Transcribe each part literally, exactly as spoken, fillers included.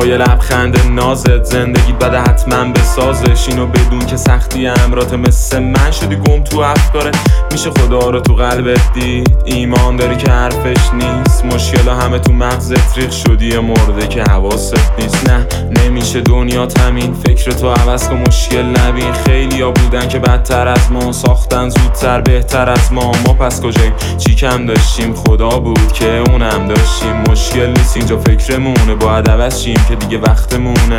با یه لبخند نازت زندگی بده حتما بسازش. اینو بدون که سختی امرات مثل من شدی گم تو افکاره. میشه خدا رو تو قلبت دید، ایمان داری که حرفش نیست. مشکل همه تو مغزت ریخ شدی یه مرده که حواست نیست. نه نمیشه دنیا تمین، فکر تو عوض کن مشکل نبین. خیلی ها بودن که بدتر از ما ساختن زودتر بهتر از ما. ما پس کجاییم؟ چی کم داشتیم؟ خدا بود که اونم داشتیم. مشکل نیست اینجا فکرمونه، باید عوض شیم که دیگه وقتمونه.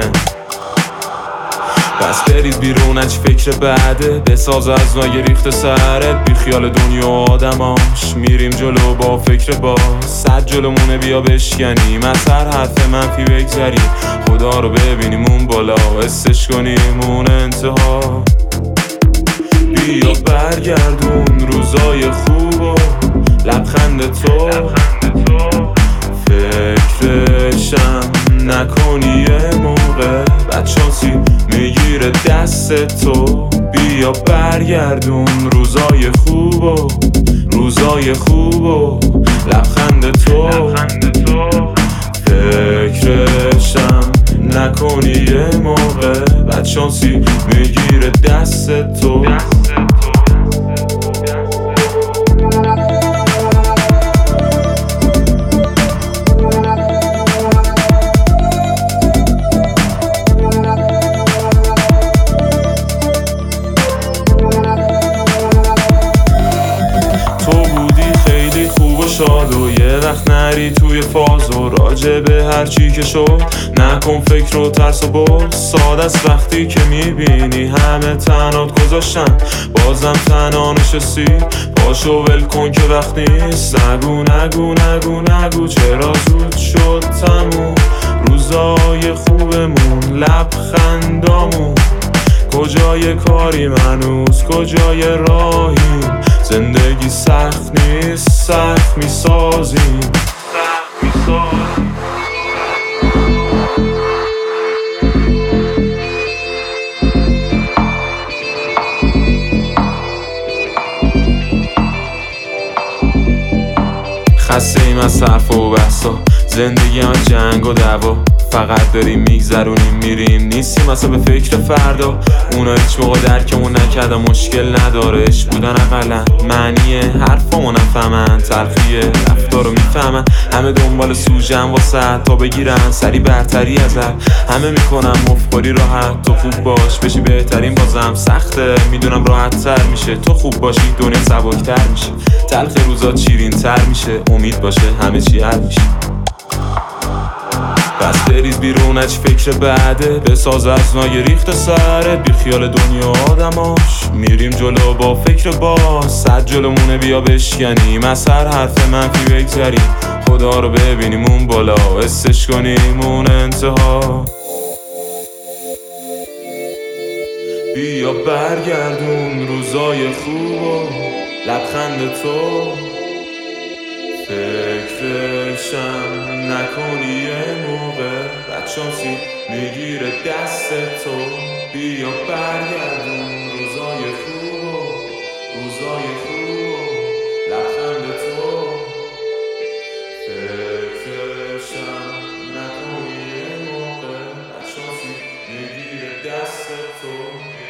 پس برید بیرون چی فکر بعده، بساز از نای ریخت سرت. بی خیال دنیا و آدماش میریم جلو با فکر باز. صد جلومونه بیا بشکنیم، از هر حرف منفی بگذریم. خدا رو ببینیم اون بالا، حسش کنیم اون انتها. بیا برگردون روزای خوب و لبخند تو. فکرشم نکنی یه موقع بدشانسی میگیره دست تو. بیا برگردون روزای خوب و روزای خوب و لبخند تو. فکرشم نکنی یه موقع بدشانسی میگیره دست تو. شاد و یه وقت نری توی فاز و راجع به هر چی که شد نکن فکر و ترس و برد. ساده است وقتی که میبینی همه تنات گذاشتن بازم تنها نشستی. پاشو ول کن که وقت نیست. نگو نگو نگو نگو چرا زود شد تموم. روزای خوبمون لبخندامون کجای کاری منوز کجای راهیم. زندگی سخت نیست سخت میسازیم. سخت میسازیم. خسته ایم از حرف و بحثا، زندگی هم جنگ و دعوا. فقط داریم میگذرونیم میریم، نیستیم اصلا به فکر فردا. اونا هیچ موقع درکمون نکردن، مشکل نداره عشق بودن اقلا. معنی حرفامو نفهمن، تلخیه رفتارو میفهمن. همه دنبال سوژن واسه تا بگیرن سری برتری ازت. همه میکنن مفخوری راحت، تو خوب باش بشی بهترین. بازم سخته میدونم راحت تر میشه، تو خوب باشی دنیا سبکتر میشه. تلخ روزا شیرین تر میشه، امید باشه همه چی حل میشه. پس برید بیرون چی فکر بعده، بساز از نای ریخت سرت. بی خیال دنیا آدماش میریم جلو با فکر باز. صد جلومونه بیا بشکنیم، از هر حرف منفی بگذریم. خدا رو ببینیم اون بالا، حسش کنیم اون انتها. بیا برگردون روزای خوب و لبخند تو. فکرشم نکنی یه موقع بدشانسی میگیره دست تو. بیا برگردون روزای خوب و روزای خوب و لبخند تو. فکرشم نکنی یه موقع بدشانسی میگیره دست تو.